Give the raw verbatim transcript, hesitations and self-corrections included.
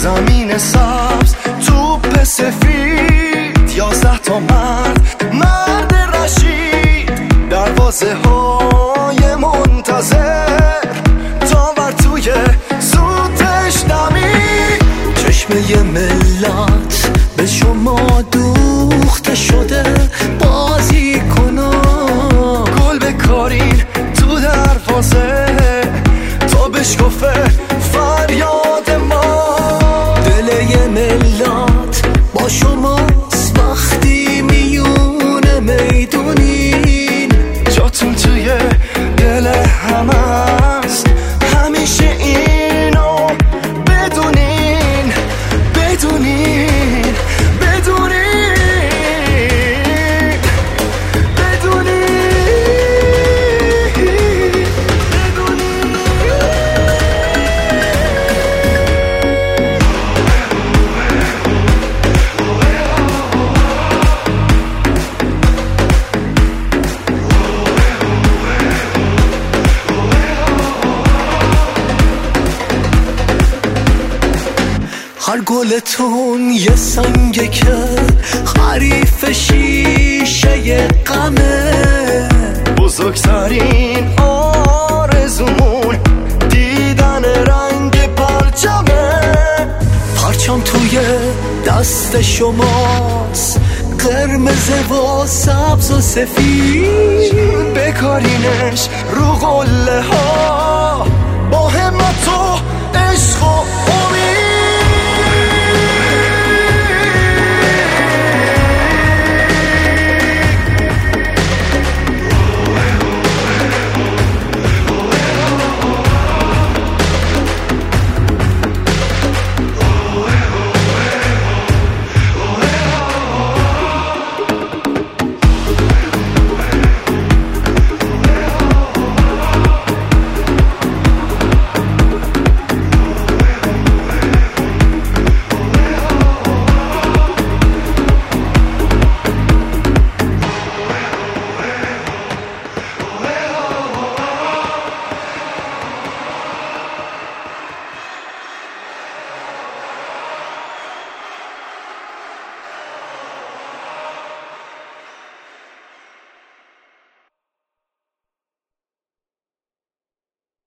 زمین سبز، توپ سفید، یازده تا مرد، مرد رشید، دروازه های منتظر، داور توی سوتش دمی. چشمه ملت به شما دوخته شده، بازی کنا گل بکارین تو دروازه تا بشکفه فریاد ما. دل یه ملت با شماست وقتی میونه میدونین، جاتون توی دل همه است، همیشه اینو بدونین بدونین بدونین هر گلتون یه سنگه که حریف شیشه غمه. بزرگترین آرزومون دیدن رنگ پرچمه. پرچم توی دست شماست، قرمز و سبز و سفید، بکارینش رو قله ها با هم